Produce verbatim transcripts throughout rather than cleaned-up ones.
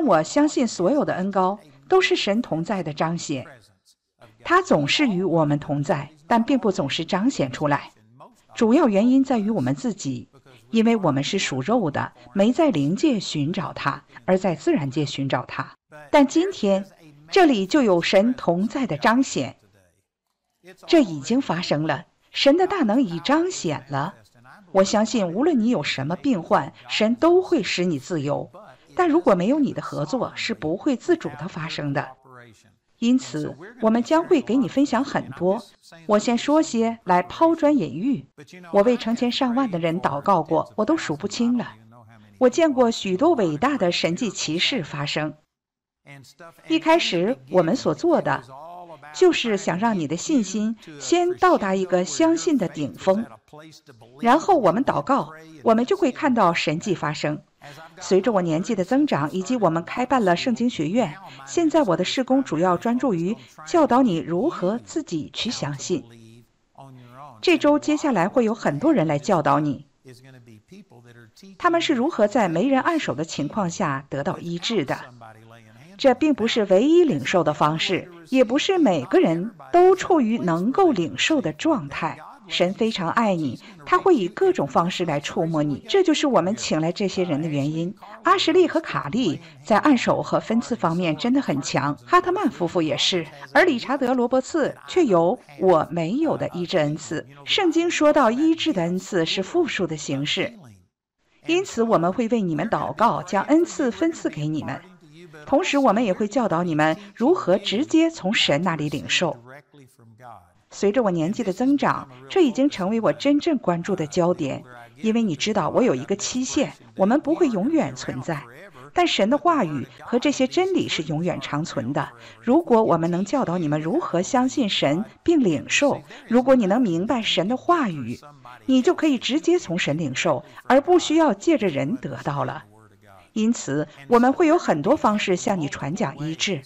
我相信所有的恩膏都是神同在的彰显。他总是与我们同在，但并不总是彰显出来。主要原因在于我们自己，因为我们是属肉的，没在灵界寻找他，而在自然界寻找他。但今天这里就有神同在的彰显，这已经发生了，神的大能已彰显了。我相信无论你有什么病患，神都会使你自由，但如果没有你的合作，是不会自主的发生的。因此我们将会给你分享很多，我先说些来抛砖引玉。我为成千上万的人祷告过，我都数不清了。我见过许多伟大的神迹奇事发生。一开始我们所做的就是想让你的信心先到达一个相信的顶峰，然后我们祷告，我们就会看到神迹发生。随着我年纪的增长，以及我们开办了圣经学院，现在我的事工主要专注于教导你如何自己去相信。这周接下来会有很多人来教导你，他们是如何在没人按手的情况下得到医治的。这并不是唯一领受的方式，也不是每个人都处于能够领受的状态。神非常爱你，他会以各种方式来触摸你，这就是我们请来这些人的原因。阿什利和卡利在按手和分次方面真的很强，哈特曼夫妇也是，而理查德·罗伯茨却有我没有的医治恩赐。圣经说到医治的恩赐是复数的形式，因此我们会为你们祷告，将恩赐分赐给你们。同时我们也会教导你们如何直接从神那里领受。随着我年纪的增长，这已经成为我真正关注的焦点，因为你知道我有一个期限，我们不会永远存在，但神的话语和这些真理是永远长存的。如果我们能教导你们如何相信神并领受，如果你能明白神的话语，你就可以直接从神领受，而不需要借着人得到了。因此我们会有很多方式向你传讲医治。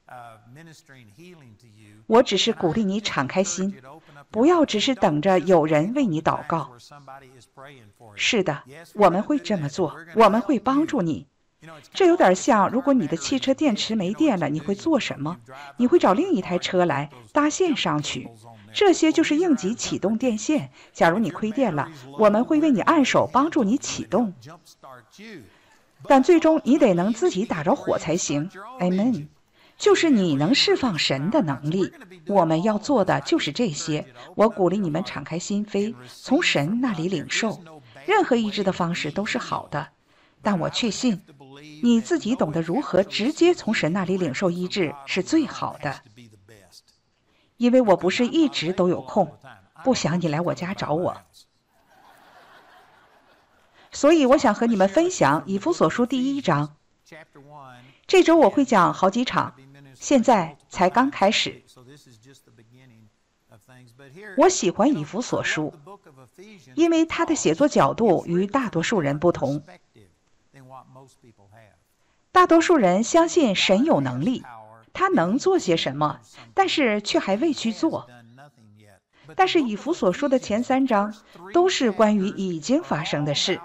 我只是鼓励你敞开心，不要只是等着有人为你祷告。是的，我们会这么做，我们会帮助你。这有点像，如果你的汽车电池没电了，你会做什么？你会找另一台车来搭线上去。这些就是应急启动电线。假如你亏电了，我们会为你按手帮助你启动。但最终你得能自己打着火才行。 Amen。就是你能释放神的能力，我们要做的就是这些。我鼓励你们敞开心扉，从神那里领受。任何医治的方式都是好的，但我确信你自己懂得如何直接从神那里领受医治是最好的。因为我不是一直都有空，不想你来我家找我，所以我想和你们分享以弗所书第一章。这周我会讲好几场，现在才刚开始。我喜欢以弗所书，因为它的写作角度与大多数人不同。大多数人相信神有能力，他能做些什么，但是却还未去做。但是以弗所书的前三章都是关于已经发生的事，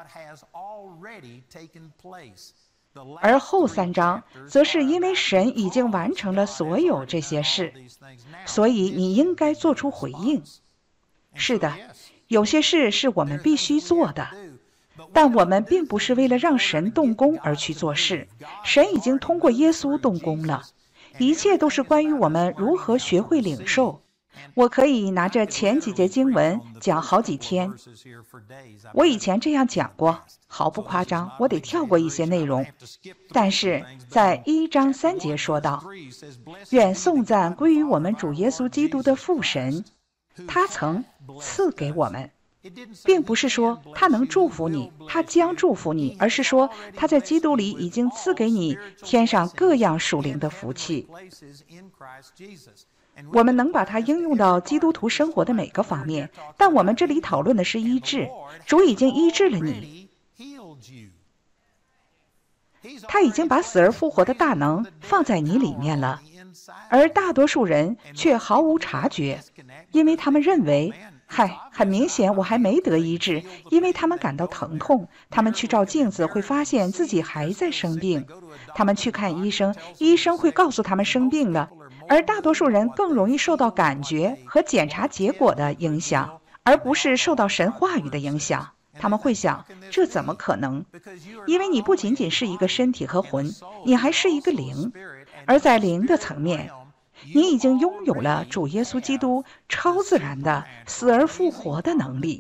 而后三章则是因为神已经完成了所有这些事，所以你应该做出回应。是的，有些事是我们必须做的，但我们并不是为了让神动工而去做事，神已经通过耶稣动工了。一切都是关于我们如何学会领受。我可以拿着前几节经文讲好几天，我以前这样讲过，毫不夸张，我得跳过一些内容。但是在一章三节说道，愿颂赞归于我们主耶稣基督的父神，他曾赐给我们，并不是说他能祝福你，他将祝福你，而是说他在基督里已经赐给你天上各样属灵的福气。我们能把它应用到基督徒生活的每个方面，但我们这里讨论的是医治。主已经医治了你，他已经把死而复活的大能放在你里面了，而大多数人却毫无察觉，因为他们认为嗨，很明显我还没得医治，因为他们感到疼痛，他们去照镜子会发现自己还在生病，他们去看医生，医生会告诉他们生病了，而大多数人更容易受到感觉和检查结果的影响，而不是受到神话语的影响。他们会想，这怎么可能？因为你不仅仅是一个身体和魂，你还是一个灵，而在灵的层面，你已经拥有了主耶稣基督超自然的死而复活的能力。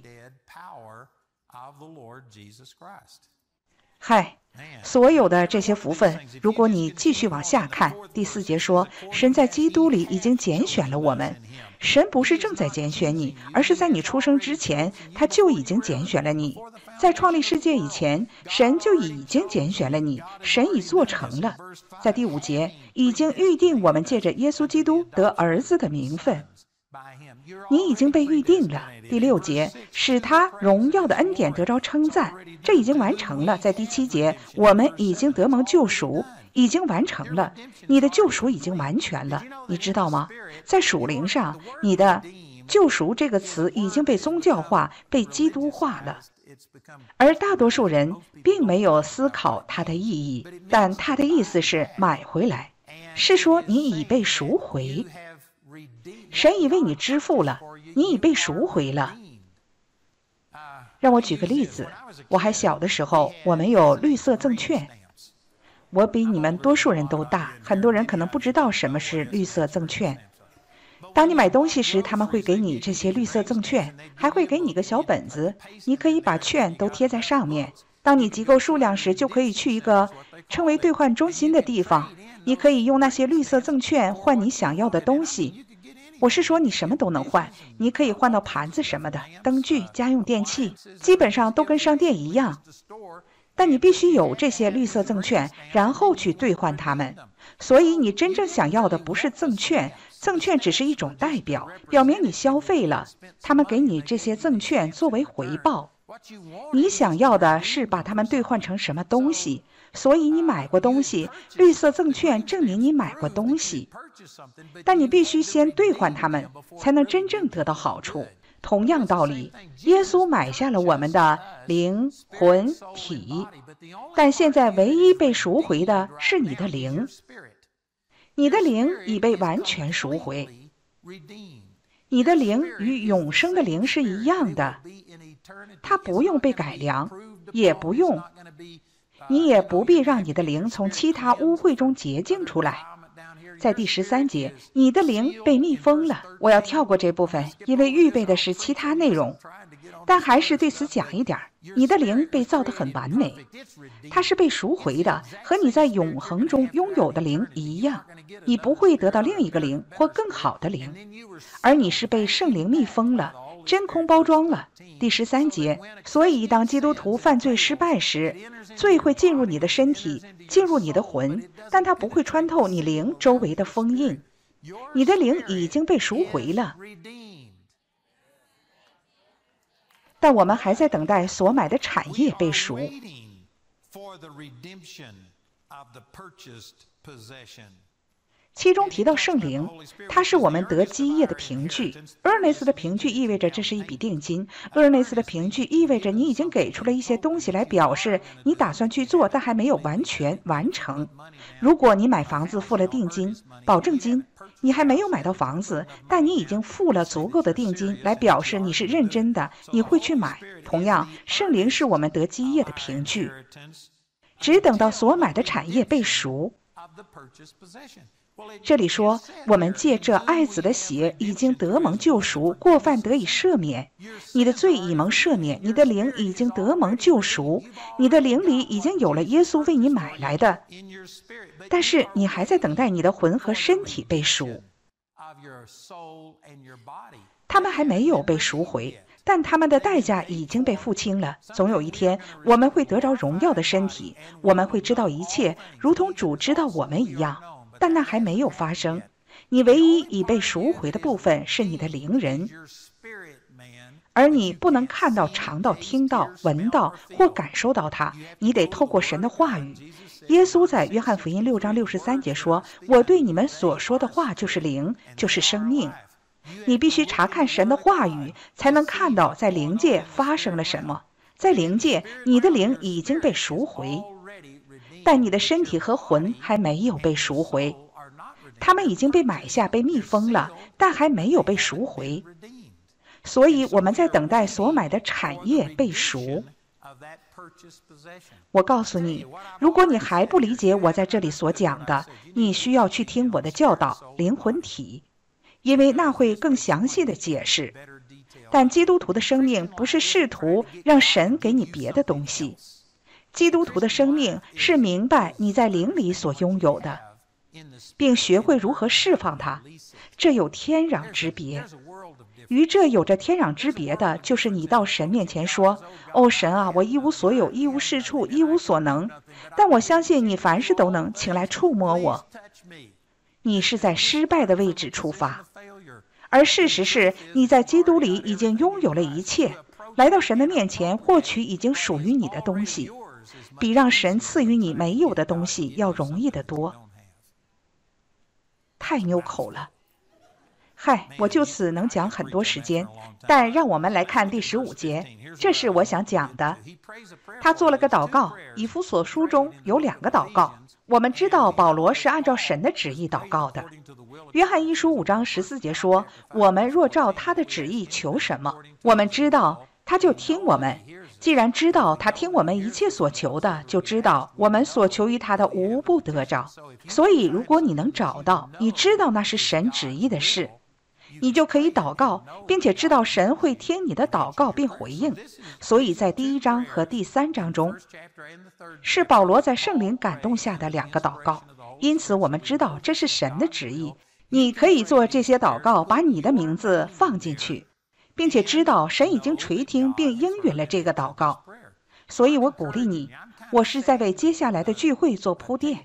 嗨，所有的这些福分，如果你继续往下看，第四节说，神在基督里已经拣选了我们。神不是正在拣选你，而是在你出生之前，他就已经拣选了你。在创立世界以前，神就已经拣选了你，神已做成了。在第五节，已经预定我们借着耶稣基督得儿子的名分。你已经被预定了。第六节，使他荣耀的恩典得着称赞，这已经完成了。在第七节，我们已经得蒙救赎，已经完成了，你的救赎已经完全了。你知道吗？在属灵上，你的救赎这个词已经被宗教化，被基督化了。而大多数人并没有思考它的意义，但它的意思是买回来，是说你已被赎回，神已为你支付了，你已被赎回了。让我举个例子，我还小的时候，我们有绿色证券。我比你们多数人都大，很多人可能不知道什么是绿色证券。当你买东西时，他们会给你这些绿色证券，还会给你个小本子，你可以把券都贴在上面。当你集够数量时，就可以去一个称为兑换中心的地方，你可以用那些绿色证券换你想要的东西。我是说你什么都能换，你可以换到盘子什么的，灯具、家用电器，基本上都跟商店一样。但你必须有这些绿色证券，然后去兑换它们。所以你真正想要的不是证券，证券只是一种代表，表明你消费了，他们给你这些证券作为回报。你想要的是把它们兑换成什么东西，所以你买过东西，绿色证券证明你买过东西。但你必须先兑换它们，才能真正得到好处。同样道理，耶稣买下了我们的灵、魂、体，但现在唯一被赎回的是你的灵。你的灵已被完全赎回，你的灵与永生的灵是一样的，它不用被改良，也不用，你也不必让你的灵从其他污秽中洁净出来。在第十三节，你的灵被密封了。我要跳过这部分，因为预备的是其他内容，但还是对此讲一点。你的灵被造得很完美，它是被赎回的，和你在永恒中拥有的灵一样。你不会得到另一个灵或更好的灵，而你是被圣灵密封了，真空包装了。第十三节，所以当基督徒犯罪失败时，罪会进入你的身体，进入你的魂，但它不会穿透你灵周围的封印。你的灵已经被赎回了，但我们还在等待所买的产业被赎。其中提到圣灵，它是我们得基业的凭据。earnest 的凭据意味着这是一笔定金。earnest 的凭据意味着你已经给出了一些东西来表示你打算去做，但还没有完全完成。如果你买房子付了定金、保证金，你还没有买到房子，但你已经付了足够的定金来表示你是认真的，你会去买。同样，圣灵是我们得基业的凭据，只等到所买的产业被赎。这里说，我们借这爱子的血已经得蒙救赎，过犯得以赦免。你的罪已蒙赦免，你的灵已经得蒙救赎，你的灵里已经有了耶稣为你买来的。但是你还在等待你的魂和身体被赎，他们还没有被赎回，但他们的代价已经被付清了。总有一天，我们会得着荣耀的身体，我们会知道一切，如同主知道我们一样。但那还没有发生。你唯一已被赎回的部分是你的灵人，而你不能看到、尝到、听到、闻到或感受到它，你得透过神的话语。耶稣在约翰福音六章六十三节说，我对你们所说的话就是灵，就是生命。 你必须查看神的话语，才能看到在灵界发生了什么。在灵界，你的灵已经被赎回，但你的身体和魂还没有被赎回。他们已经被买下，被密封了，但还没有被赎回。所以我们在等待所买的产业被赎。我告诉你，如果你还不理解我在这里所讲的，你需要去听我的教导灵魂体，因为那会更详细的解释。但基督徒的生命不是试图让神给你别的东西，基督徒的生命是明白你在灵里所拥有的，并学会如何释放它，这有天壤之别。与这有着天壤之别的，就是你到神面前说：哦，神啊，我一无所有，一无是处，一无所能，但我相信你凡事都能，请来触摸我。你是在失败的位置出发，而事实是你在基督里已经拥有了一切，来到神的面前获取已经属于你的东西，比让神赐予你没有的东西要容易得多。太拗口了。嗨，我就此能讲很多时间，但让我们来看第十五节，这是我想讲的。他做了个祷告，以弗所书中有两个祷告。我们知道保罗是按照神的旨意祷告的。约翰一书五章十四节说，我们若照他的旨意求什么，我们知道他就听我们。既然知道他听我们一切所求的，就知道我们所求于他的无不得着。所以如果你能找到，你知道那是神旨意的事，你就可以祷告，并且知道神会听你的祷告并回应。所以在第一章和第三章中，是保罗在圣灵感动下的两个祷告，因此我们知道这是神的旨意。你可以做这些祷告，把你的名字放进去，并且知道神已经垂听并应允了这个祷告。所以我鼓励你，我是在为接下来的聚会做铺垫。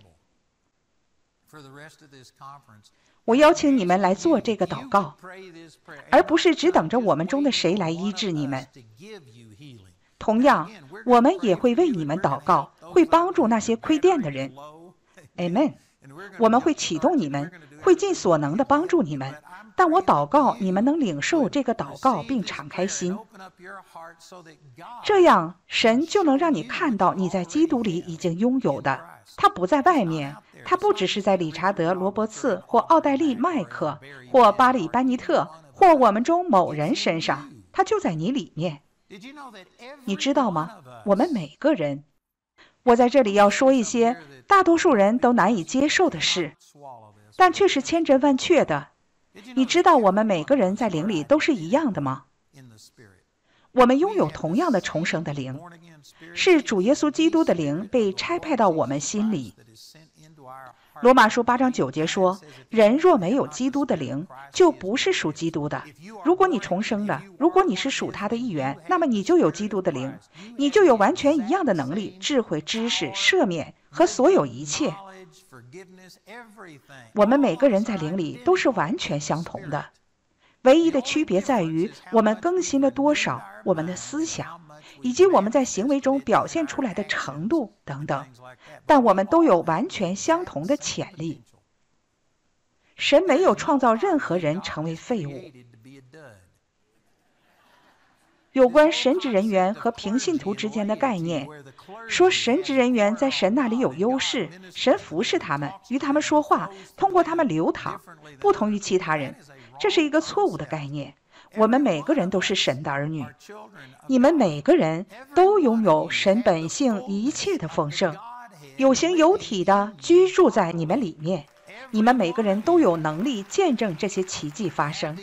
我邀请你们来做这个祷告，而不是只等着我们中的谁来医治你们。同样，我们也会为你们祷告，会帮助那些亏欠的人。 Amen。 我们会启动你们，会尽所能的帮助你们，但我祷告你们能领受这个祷告并敞开心，这样神就能让你看到你在基督里已经拥有的。他不在外面，他不只是在理查德·罗伯茨或奥黛丽·麦克或巴里·班尼特或我们中某人身上，他就在你里面。你知道吗？我们每个人，我在这里要说一些大多数人都难以接受的事，但却是千真万确的。你知道我们每个人在灵里都是一样的吗？我们拥有同样的重生的灵，是主耶稣基督的灵被差派到我们心里。罗马书八章九节说，人若没有基督的灵，就不是属基督的。如果你重生了，如果你是属他的一员，那么你就有基督的灵，你就有完全一样的能力、智慧、知识、赦免和所有一切。我们每个人在灵里都是完全相同的，唯一的区别在于我们更新了多少，我们的思想以及我们在行为中表现出来的程度等等，但我们都有完全相同的潜力。神没有创造任何人成为废物。有关神职人员和平信徒之间的概念，说神职人员在神那里有优势，神服侍他们，与他们说话，通过他们流淌，不同于其他人，这是一个错误的概念。我们每个人都是神的儿女，你们每个人都拥有神本性一切的丰盛，有形有体的居住在你们里面，你们每个人都有能力见证这些奇迹发生。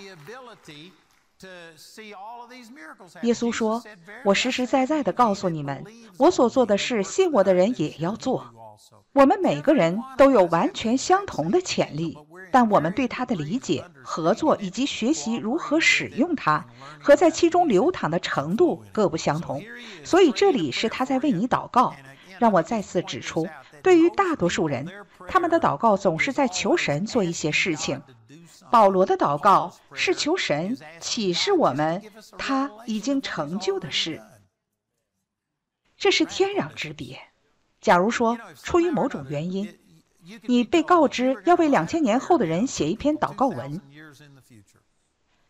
耶稣说，我实实在在地告诉你们，我所做的事，信我的人也要做。我们每个人都有完全相同的潜力，但我们对它的理解、合作以及学习如何使用它和在其中流淌的程度各不相同。所以这里是他在为你祷告。让我再次指出，对于大多数人，他们的祷告总是在求神做一些事情。保罗的祷告是求神启示我们他已经成就的事，这是天壤之别。假如说出于某种原因，你被告知要为两千年后的人写一篇祷告文，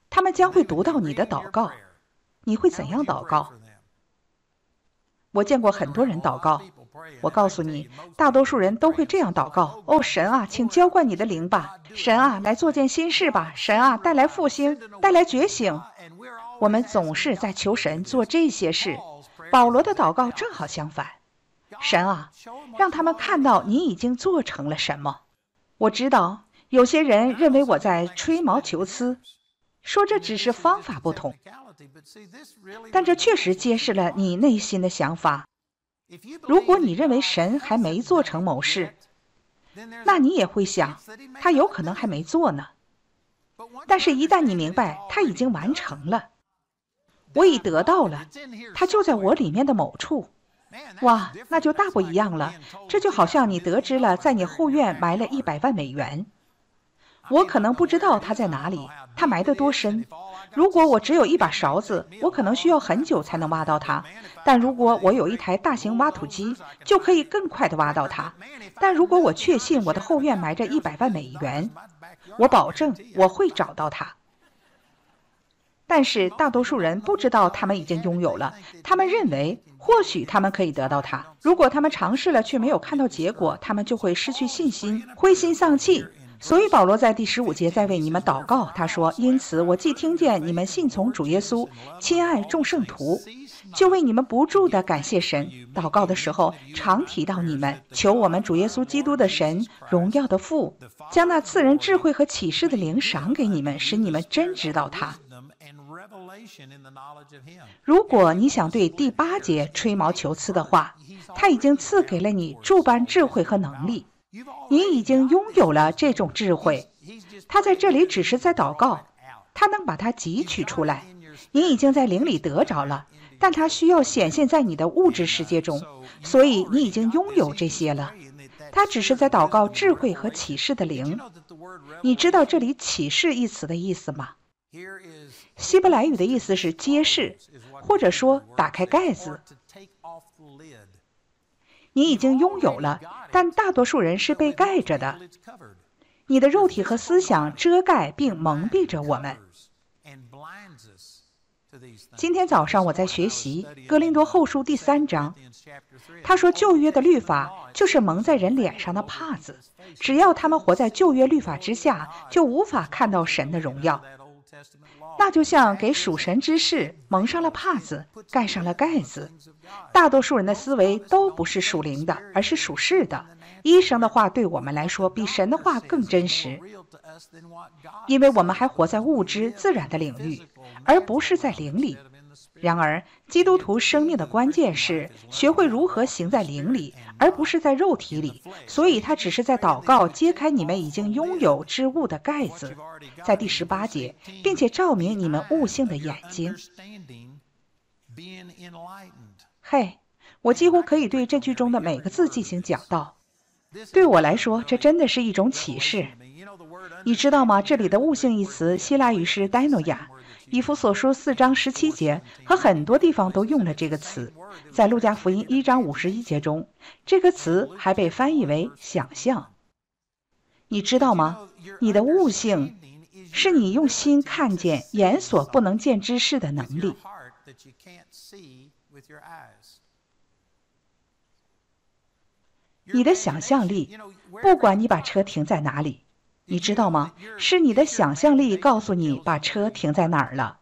他们将会读到你的祷告。你会怎样祷告？我见过很多人祷告，我告诉你，大多数人都会这样祷告：哦，神啊，请浇灌你的灵吧！神啊，来做件新事吧！神啊，带来复兴，带来觉醒。我们总是在求神做这些事。保罗的祷告正好相反。神啊，让他们看到你已经做成了什么。我知道有些人认为我在吹毛求疵，说这只是方法不同，但这确实揭示了你内心的想法。如果你认为神还没做成某事，那你也会想，他有可能还没做呢。但是一旦你明白他已经完成了，我已得到了，他就在我里面的某处，哇，那就大不一样了。这就好像你得知了在你后院埋了一百万美元，我可能不知道它在哪里，它埋得多深。如果我只有一把勺子，我可能需要很久才能挖到它，但如果我有一台大型挖土机，就可以更快地挖到它。但如果我确信我的后院埋着一百万美元，我保证我会找到它。但是大多数人不知道他们已经拥有了，他们认为或许他们可以得到它。如果他们尝试了却没有看到结果，他们就会失去信心，灰心丧气。所以保罗在第十五节在为你们祷告，他说：因此我既听见你们信从主耶稣，亲爱众圣徒，就为你们不住地感谢神。祷告的时候常提到你们，求我们主耶稣基督的神，荣耀的父，将那赐人智慧和启示的灵赏给你们，使你们真知道他。如果你想对第八节吹毛求疵的话，他已经赐给了你诸般智慧和能力，你已经拥有了这种智慧。他在这里只是在祷告，他能把它汲取出来。你已经在灵里得着了，但它需要显现在你的物质世界中，所以你已经拥有这些了。他只是在祷告智慧和启示的灵。你知道这里启示一词的意思吗？希伯来语的意思是揭示，或者说打开盖子。你已经拥有了，但大多数人是被盖着的。你的肉体和思想遮盖并蒙蔽着我们。今天早上我在学习哥林多后书第三章，他说旧约的律法就是蒙在人脸上的帕子，只要他们活在旧约律法之下，就无法看到神的荣耀。那就像给属神之事蒙上了帕子，盖上了盖子。大多数人的思维都不是属灵的，而是属世的。医生的话对我们来说比神的话更真实，因为我们还活在物质自然的领域，而不是在灵里。然而基督徒生命的关键是学会如何行在灵里，而不是在肉体里。所以他只是在祷告揭开你们已经拥有之物的盖子，在第十八节，并且照明你们悟性的眼睛。嘿，我几乎可以对这句中的每个字进行讲道。对我来说，这真的是一种启示。你知道吗？这里的悟性一词希腊语是 dynoia，以弗所书四章十七节和很多地方都用了这个词。在路加福音一章五十一节中，这个词还被翻译为想象。你知道吗？你的悟性是你用心看见眼所不能见之事的能力。你的想象力，不管你把车停在哪里，你知道吗？是你的想象力告诉你把车停在哪儿了。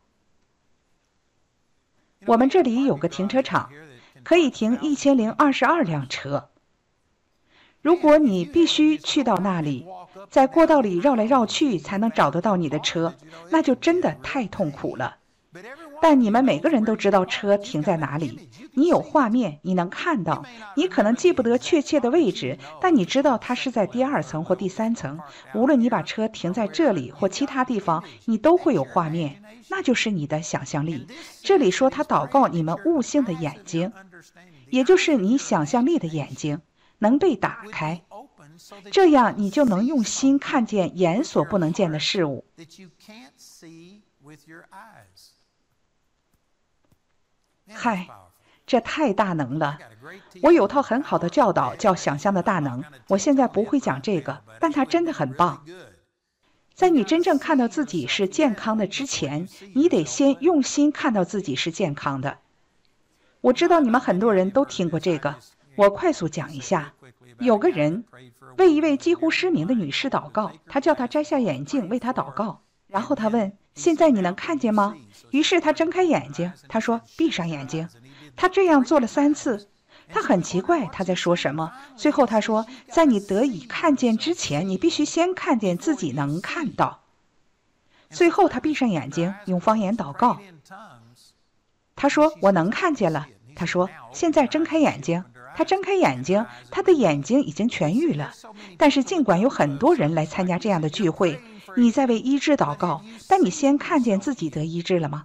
我们这里有个停车场，可以停一千零二十二辆车。如果你必须去到那里，在过道里绕来绕去才能找得到你的车，那就真的太痛苦了。但你们每个人都知道车停在哪里，你有画面，你能看到，你可能记不得确切的位置，但你知道它是在第二层或第三层。无论你把车停在这里或其他地方，你都会有画面，那就是你的想象力。这里说他祷告你们悟性的眼睛，也就是你想象力的眼睛能被打开，这样你就能用心看见眼所不能见的事物。嗨，这太大能了！我有套很好的教导叫想象的大能，我现在不会讲这个，但它真的很棒。 在你真正看到自己是健康的之前，你得先用心看到自己是健康的。我知道你们很多人都听过这个，我快速讲一下。有个人为一位几乎失明的女士祷告，他叫她摘下眼镜为她祷告，然后他问：现在你能看见吗？于是他睁开眼睛，他说：闭上眼睛。他这样做了三次，他很奇怪他在说什么。最后他说：在你得以看见之前，你必须先看见自己能看到。最后他闭上眼睛，用方言祷告。他说：我能看见了。他说：现在睁开眼睛。他睁开眼睛，他的眼睛已经痊愈了。但是尽管有很多人来参加这样的聚会，你在为医治祷告，但你先看见自己得医治了吗？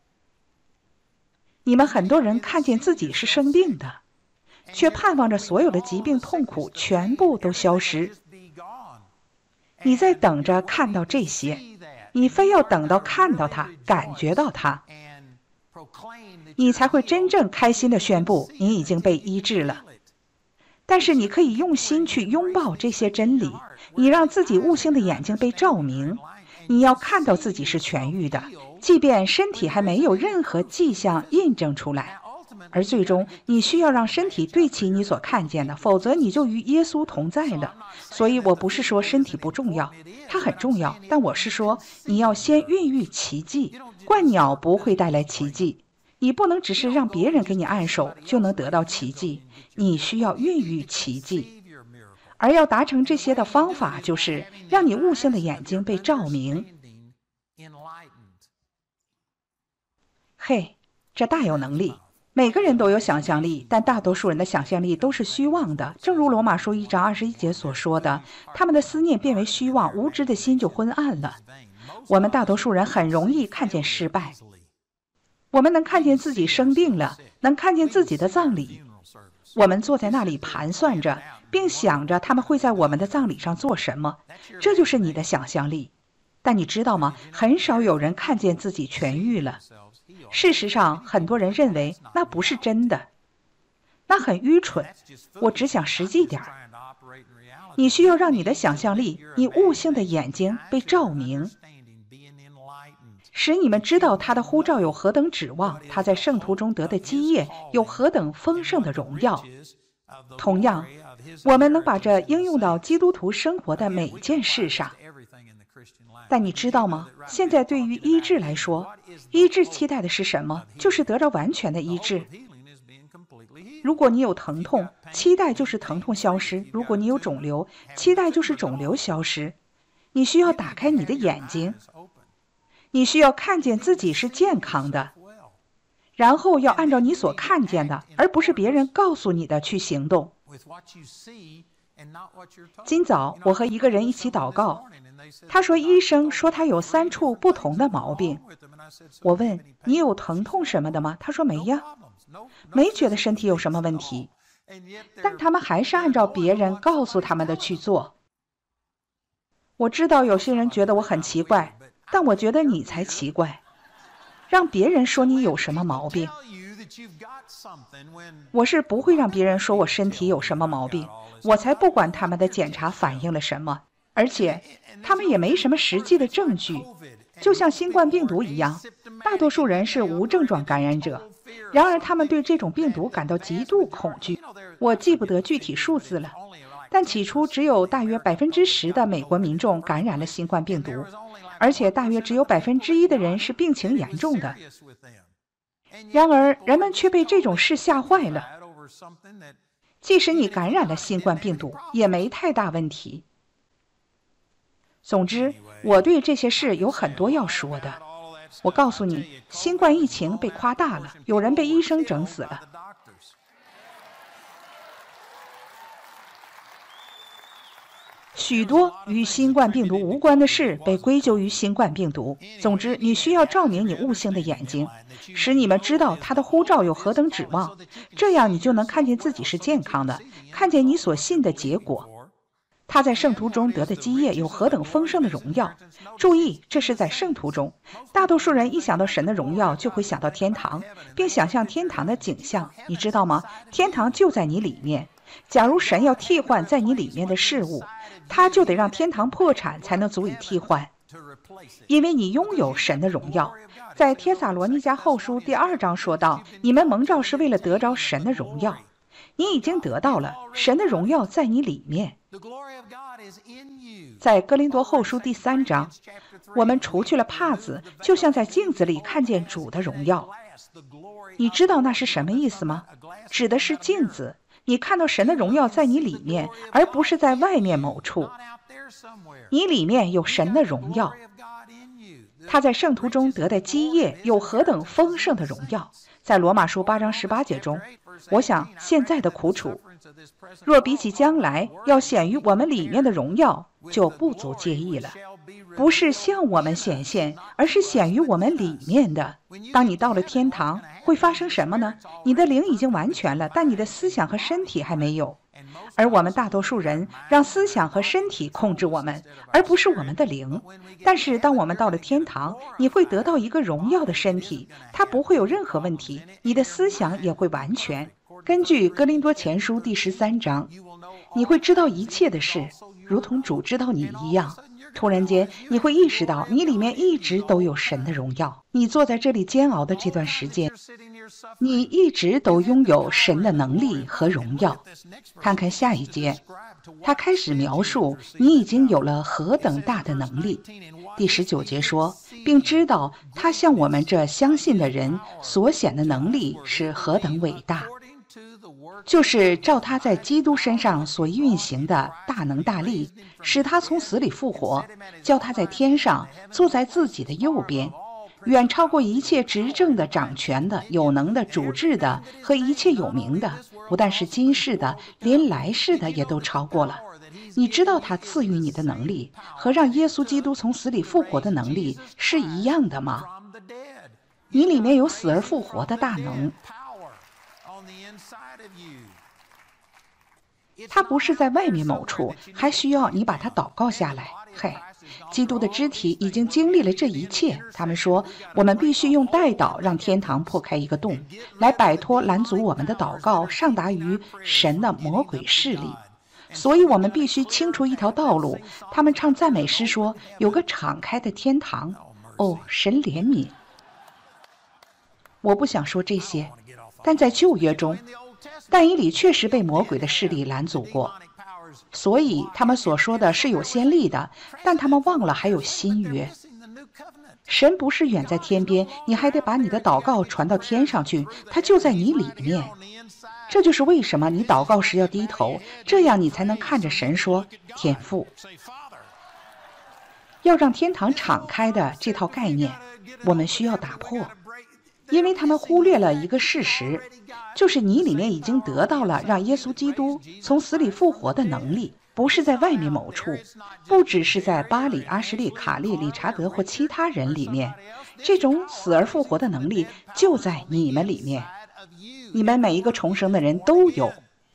你们很多人看见自己是生病的，却盼望着所有的疾病痛苦全部都消失。你在等着看到这些，你非要等到看到它，感觉到它，你才会真正开心地宣布你已经被医治了。但是你可以用心去拥抱这些真理，你让自己悟性的眼睛被照明，你要看到自己是痊愈的，即便身体还没有任何迹象印证出来。而最终你需要让身体对齐你所看见的，否则你就与耶稣同在了。所以我不是说身体不重要，它很重要，但我是说你要先孕育奇迹。鹳鸟不会带来奇迹，你不能只是让别人给你按手就能得到奇迹，你需要孕育奇迹。而要达成这些的方法就是让你悟性的眼睛被照明。嘿，这大有能力。每个人都有想象力，但大多数人的想象力都是虚妄的。正如罗马书一章二十一节所说的，他们的思念变为虚妄，无知的心就昏暗了。我们大多数人很容易看见失败，我们能看见自己生病了，能看见自己的葬礼。我们坐在那里盘算着，并想着他们会在我们的葬礼上做什么，这就是你的想象力。但你知道吗？很少有人看见自己痊愈了。事实上，很多人认为那不是真的，那很愚蠢。我只想实际点儿。你需要让你的想象力，你悟性的眼睛被照明，使你们知道他的呼召有何等指望，他在圣徒中得的基业有何等丰盛的荣耀。同样，我们能把这应用到基督徒生活的每件事上。但你知道吗？现在对于医治来说，医治期待的是什么？就是得到完全的医治。如果你有疼痛，期待就是疼痛消失；如果你有肿瘤，期待就是肿瘤消失。你需要打开你的眼睛，你需要看见自己是健康的，然后要按照你所看见的，而不是别人告诉你的去行动。今早我和一个人一起祷告，他说医生说他有三处不同的毛病。我问你有疼痛什么的吗？他说没呀，没觉得身体有什么问题。但他们还是按照别人告诉他们的去做。我知道有些人觉得我很奇怪，但我觉得你才奇怪，让别人说你有什么毛病。我是不会让别人说我身体有什么毛病，我才不管他们的检查反映了什么，而且他们也没什么实际的证据。就像新冠病毒一样，大多数人是无症状感染者，然而他们对这种病毒感到极度恐惧。我记不得具体数字了，但起初只有大约百分之十的美国民众感染了新冠病毒，而且大约只有百分之一的人是病情严重的。然而人们却被这种事吓坏了，即使你感染了新冠病毒也没太大问题。总之，我对这些事有很多要说的。我告诉你，新冠疫情被夸大了，有人被医生整死了。许多与新冠病毒无关的事被归咎于新冠病毒。总之，你需要照明你悟性的眼睛，使你们知道他的呼召有何等指望，这样你就能看见自己是健康的，看见你所信的结果。他在圣徒中得的基业有何等丰盛的荣耀。注意，这是在圣徒中。大多数人一想到神的荣耀就会想到天堂，并想象天堂的景象。你知道吗？天堂就在你里面。假如神要替换在你里面的事物，他就得让天堂破产才能足以替换。 因为你拥有神的荣耀。在帖撒罗尼迦后书第二章说到，你们蒙召是为了得着神的荣耀。你已经得到了，神的荣耀在你里面。在哥林多后书第三章，我们除去了帕子，就像在镜子里看见主的荣耀。你知道那是什么意思吗？指的是镜子，你看到神的荣耀在你里面，而不是在外面某处。你里面有神的荣耀，他在圣徒中得的基业有何等丰盛的荣耀。在罗马书八章十八节中，我想现在的苦楚，若比起将来要显于我们里面的荣耀，就不足介意了。不是向我们显现，而是显于我们里面的。当你到了天堂，会发生什么呢？你的灵已经完全了，但你的思想和身体还没有。而我们大多数人让思想和身体控制我们，而不是我们的灵。但是当我们到了天堂，你会得到一个荣耀的身体，它不会有任何问题，你的思想也会完全。根据哥林多前书第十三章，你会知道一切的事，如同主知道你一样。突然间，你会意识到你里面一直都有神的荣耀。你坐在这里煎熬的这段时间，你一直都拥有神的能力和荣耀。看看下一节，他开始描述你已经有了何等大的能力。第十九节说，并知道他向我们这相信的人所显的能力是何等伟大，就是照他在基督身上所运行的大能大力，使他从死里复活，叫他在天上坐在自己的右边，远超过一切执政的、掌权的、有能的、主治的和一切有名的，不但是今世的，连来世的也都超过了。你知道他赐予你的能力和让耶稣基督从死里复活的能力是一样的吗？你里面有死而复活的大能，它不是在外面某处，还需要你把它祷告下来。嘿，基督的肢体已经经历了这一切。他们说，我们必须用代祷让天堂破开一个洞，来摆脱拦阻我们的祷告上达于神的魔鬼势力。所以我们必须清除一条道路。他们唱赞美诗说，有个敞开的天堂。哦，神怜悯。我不想说这些，但在旧约中，但以理确实被魔鬼的势力拦阻过，所以他们所说的是有先例的，但他们忘了还有新约。神不是远在天边，你还得把你的祷告传到天上去，他就在你里面。这就是为什么你祷告时要低头，这样你才能看着神说，天父。要让天堂敞开的这套概念，我们需要打破，因为他们忽略了一个事实，就是你里面已经得到了让耶稣基督从死里复活的能力，不是在外面某处，不只是在巴里、阿什利、卡利、理查德或其他人里面，这种死而复活的能力就在你们里面，你们每一个重生的人都有。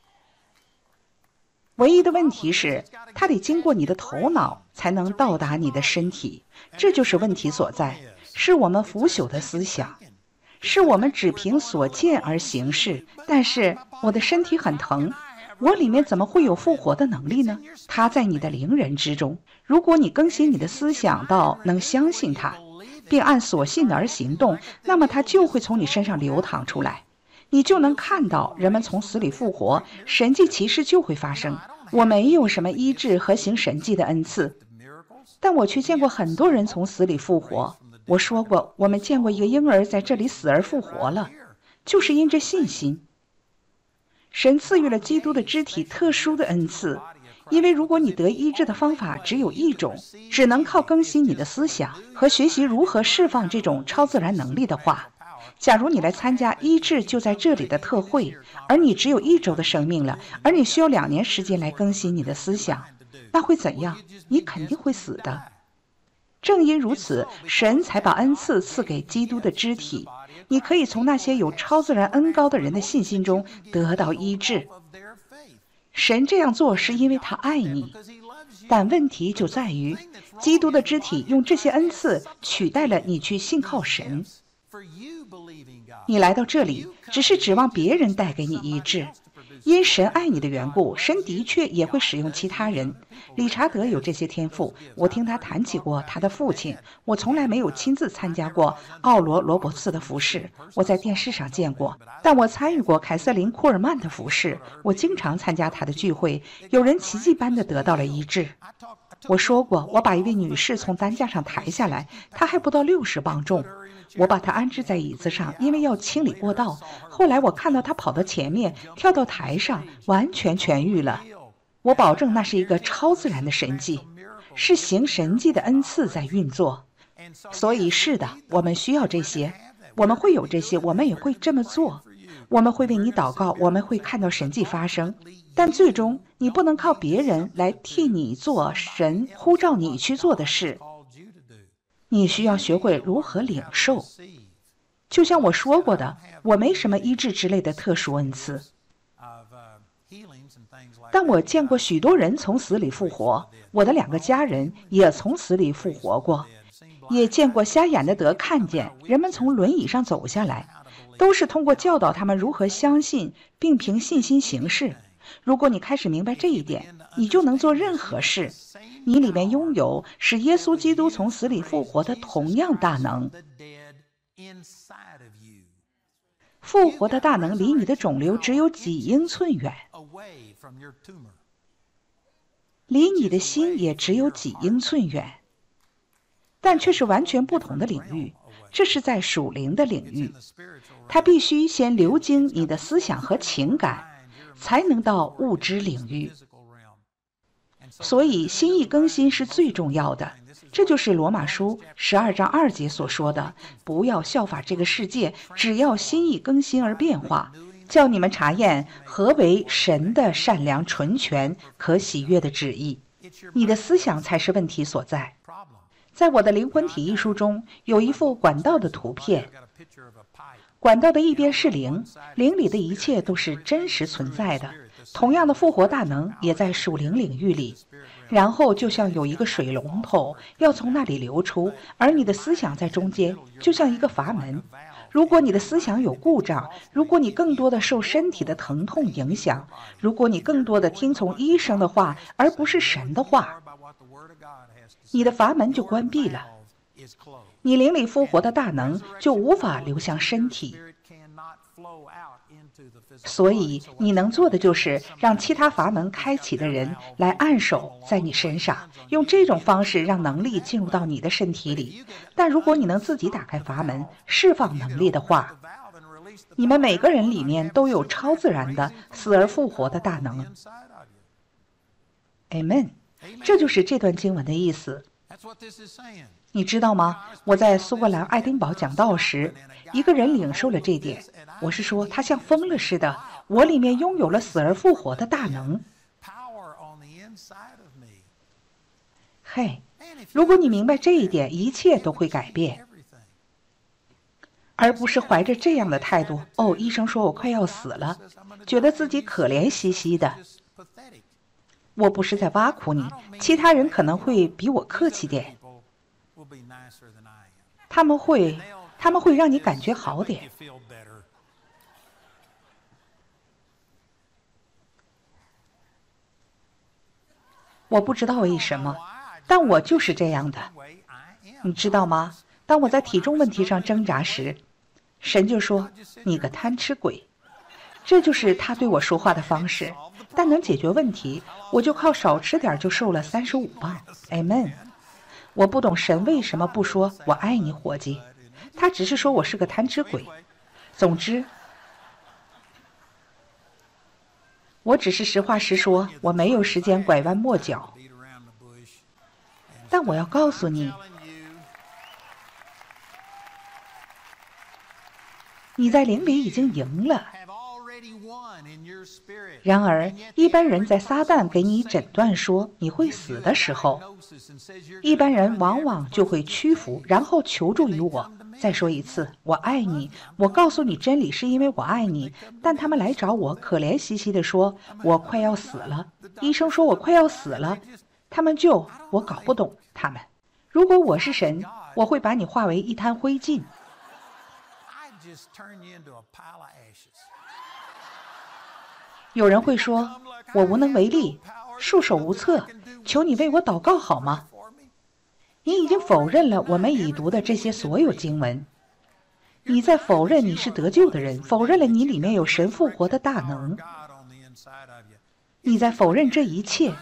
唯一的问题是，它得经过你的头脑才能到达你的身体，这就是问题所在，是我们腐朽的思想，是我们只凭所见而行事。但是我的身体很疼，我里面怎么会有复活的能力呢？它在你的灵人之中。如果你更新你的思想到能相信它，并按所信的而行动，那么它就会从你身上流淌出来，你就能看到人们从死里复活，神迹奇事就会发生。我没有什么医治和行神迹的恩赐，但我却见过很多人从死里复活。我说过，我们见过一个婴儿在这里死而复活了，就是因着信心。神赐予了基督的肢体特殊的恩赐，因为如果你得医治的方法只有一种，只能靠更新你的思想和学习如何释放这种超自然能力的话，假如你来参加医治就在这里的特会，而你只有一周的生命了，而你需要两年时间来更新你的思想，那会怎样？你肯定会死的。正因如此，神才把恩赐赐给基督的肢体，你可以从那些有超自然恩膏的人的信心中得到医治。神这样做是因为他爱你，但问题就在于，基督的肢体用这些恩赐取代了你去信靠神。你来到这里只是指望别人带给你医治， 因神爱你的缘故，神的确也会使用其他人。理查德有这些天赋，我听他谈起过他的父亲。我从来没有亲自参加过奥罗罗伯茨的服饰，我在电视上见过，但我参与过凯瑟琳库尔曼的服饰。我经常参加他的聚会，有人奇迹般地得到了医治。我说过，我把一位女士从担架上抬下来，她还不到六十磅重。我把她安置在椅子上，因为要清理过道。后来我看到她跑到前面，跳到台上，完全痊愈了。我保证那是一个超自然的神迹，是行神迹的恩赐在运作。所以是的，我们需要这些，我们会有这些，我们也会这么做。我们会为你祷告，我们会看到神迹发生，但最终你不能靠别人来替你做神呼召你去做的事。你需要学会如何领受。就像我说过的，我没什么医治之类的特殊恩赐，但我见过许多人从死里复活，我的两个家人也从死里复活过，也见过瞎眼的得看见，人们从轮椅上走下来，都是通过教导他们如何相信并凭信心行事。如果你开始明白这一点，你就能做任何事。你里面拥有使耶稣基督从死里复活的同样大能。复活的大能离你的肿瘤只有几英寸远，离你的心也只有几英寸远，但却是完全不同的领域。这是在属灵的领域，它必须先流经你的思想和情感，才能到物质领域。所以心意更新是最重要的，这就是罗马书十二章二节所说的，不要效法这个世界，只要心意更新而变化，叫你们查验何为神的善良、纯全、可喜悦的旨意。你的思想才是问题所在。在我的灵魂体一书中有一幅管道的图片，管道的一边是灵，灵里的一切都是真实存在的。同样的复活大能也在属灵领域里，然后就像有一个水龙头要从那里流出，而你的思想在中间，就像一个阀门。如果你的思想有故障，如果你更多的受身体的疼痛影响，如果你更多的听从医生的话而不是神的话，你的阀门就关闭了，你灵里复活的大能就无法流向身体。所以你能做的就是让其他阀门开启的人来按手在你身上，用这种方式让能力进入到你的身体里。但如果你能自己打开阀门，释放能力的话，你们每个人里面都有超自然的死而复活的大能。 Amen， 这就是这段经文的意思。你知道吗？我在苏格兰爱丁堡讲道时，一个人领受了这点。我是说，他像疯了似的，我里面拥有了死而复活的大能。嘿，如果你明白这一点，一切都会改变，而不是怀着这样的态度。哦，医生说我快要死了，觉得自己可怜兮兮的。我不是在挖苦你，其他人可能会比我客气点，他们会他们会让你感觉好点。我不知道为什么，但我就是这样的。你知道吗？当我在体重问题上挣扎时，神就说：“你个贪吃鬼。”这就是他对我说话的方式。但能解决问题，我就靠少吃点就瘦了三十五磅。Amen。我不懂神为什么不说我爱你，伙计，他只是说我是个贪吃鬼。总之，我只是实话实说，我没有时间拐弯抹角。但我要告诉你，你在灵里已经赢了。然而，一般人在撒旦给你诊断说你会死的时候，一般人往往就会屈服，然后求助于我。再说一次，我爱你，我告诉你真理是因为我爱你。但他们来找我，可怜兮兮地说我快要死了，医生说我快要死了，他们就我搞不懂他们。如果我是神，我会把你化为一滩灰烬。 有人会说，我无能为力，束手无策，求你为我祷告好吗？你已经否认了我们已读的这些所有经文。你在否认你是得救的人，否认了你里面有神复活的大能。你在否认这一切。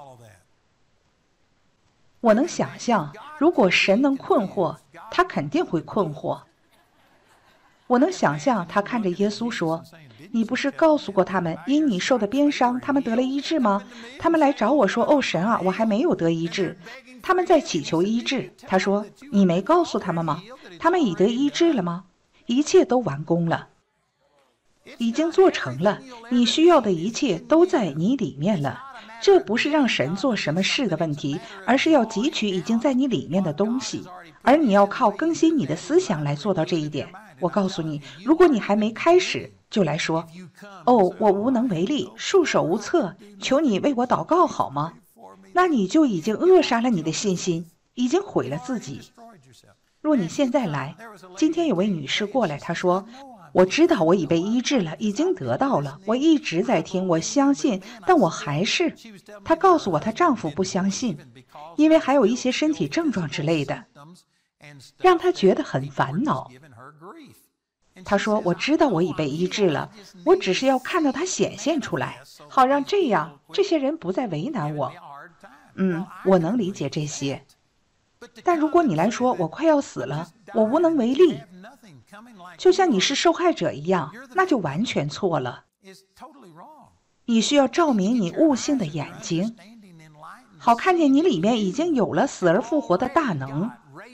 我能想象，如果神能困惑，他肯定会困惑。我能想象他看着耶稣说，你不是告诉过他们，因你受的鞭伤，他们得了医治吗？他们来找我说，哦，神啊，我还没有得医治。他们在祈求医治。他说，你没告诉他们吗？他们已得医治了吗？一切都完工了，已经做成了，你需要的一切都在你里面了。这不是让神做什么事的问题，而是要汲取已经在你里面的东西，而你要靠更新你的思想来做到这一点。我告诉你，如果你还没开始就来说，哦，我无能为力，束手无策，求你为我祷告好吗？那你就已经扼杀了你的信心，已经毁了自己。若你现在来，今天有位女士过来，她说，我知道我已被医治了，已经得到了，我一直在听，我相信，但我还是……她告诉我她丈夫不相信，因为还有一些身体症状之类的，让她觉得很烦恼。她说，我知道我已被医治了，我只是要看到它显现出来，好让这样这些人不再为难我。嗯，我能理解这些。但如果你来说，我快要死了，我无能为力，就像你是受害者一样，那就完全错了。你需要照明你悟性的眼睛，好看见你里面已经有了死而复活的大能。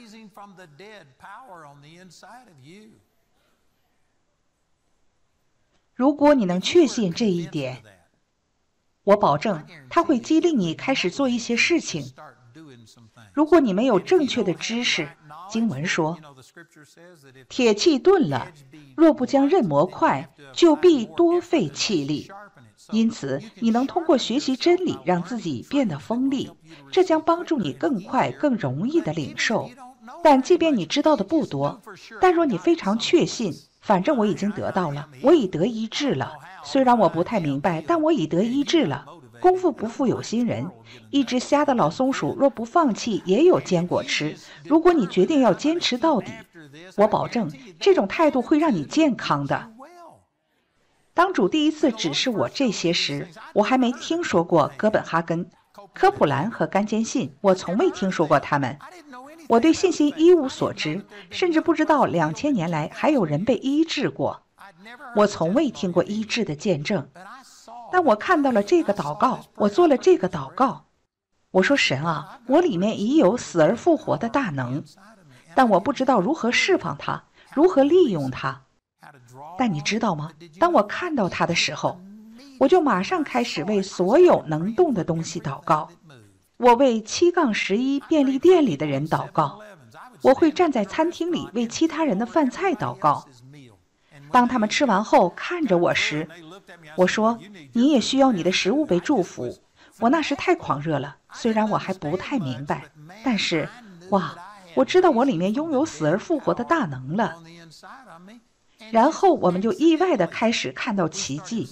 如果你能确信这一点，我保证它会激励你开始做一些事情。如果你没有正确的知识，经文说，铁器钝了，若不将刃磨快，就必多费气力。因此，你能通过学习真理让自己变得锋利，这将帮助你更快、更容易地领受。但即便你知道的不多，但若你非常确信，反正我已经得到了，我已得医治了。虽然我不太明白，但我已得医治了。功夫不负有心人，一只瞎的老松鼠若不放弃，也有坚果吃。如果你决定要坚持到底，我保证这种态度会让你健康的。当主第一次指示我这些时，我还没听说过哥本哈根、科普兰和甘坚信，我从未听说过他们。我对信心一无所知，甚至不知道两千年来还有人被医治过。我从未听过医治的见证。但我看到了这个祷告，我做了这个祷告。我说，神啊，我里面已有死而复活的大能，但我不知道如何释放它，如何利用它。但你知道吗？当我看到它的时候，我就马上开始为所有能动的东西祷告。我为七杠十一便利店里的人祷告，我会站在餐厅里为其他人的饭菜祷告。当他们吃完后看着我时，我说，你也需要你的食物被祝福。我那时太狂热了，虽然我还不太明白，但是哇，我知道我里面拥有死而复活的大能了。然后我们就意外地开始看到奇迹。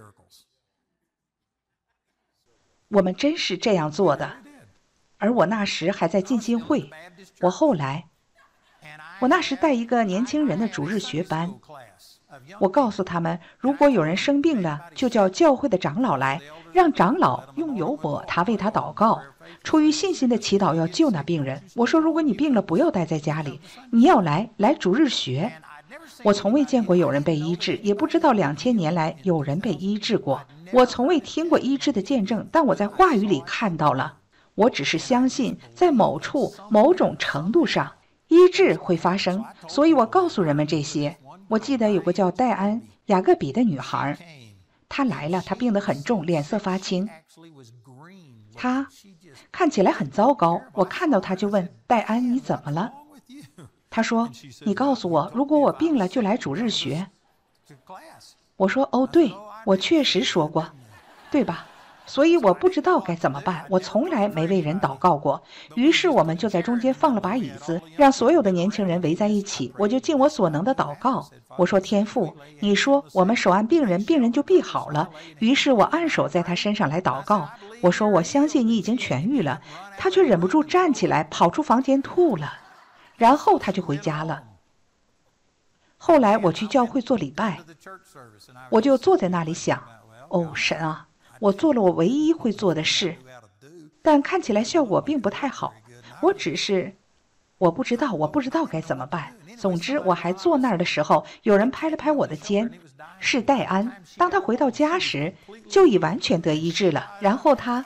我们真是这样做的。而我那时还在浸信会，我后来我那时带一个年轻人的主日学班，我告诉他们，如果有人生病了，就叫教会的长老来，让长老用油抹他，为他祷告，出于信心的祈祷要救那病人。我说，如果你病了，不要待在家里，你要来来主日学。我从未见过有人被医治，也不知道两千年来有人被医治过。我从未听过医治的见证，但我在话语里看到了。我只是相信在某处某种程度上医治会发生，所以我告诉人们这些。我记得有个叫戴安·雅各比的女孩，她来了，她病得很重，脸色发青，她看起来很糟糕。我看到她就问戴安，你怎么了？她说，你告诉我，如果我病了就来主日学。我说，哦，对，我确实说过，对吧？ 所以我不知道该怎么办，我从来没为人祷告过。于是我们就在中间放了把椅子，让所有的年轻人围在一起，我就尽我所能的祷告。我说天父，你说我们手按病人，病人就必好了。于是我按手在他身上来祷告。我说我相信你已经痊愈了。他却忍不住站起来，跑出房间吐了，然后他就回家了。后来我去教会做礼拜，我就坐在那里想，哦，神啊，我做了我唯一会做的事，但看起来效果并不太好。我只是，我不知道，我不知道该怎么办。总之，我还坐那儿的时候，有人拍了拍我的肩，是戴安。当他回到家时，就已完全得医治了。然后他，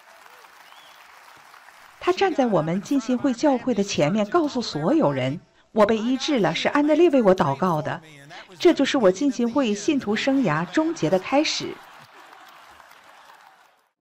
他站在我们浸信会教会的前面，告诉所有人，我被医治了，是安德烈为我祷告的。这就是我浸信会信徒生涯终结的开始。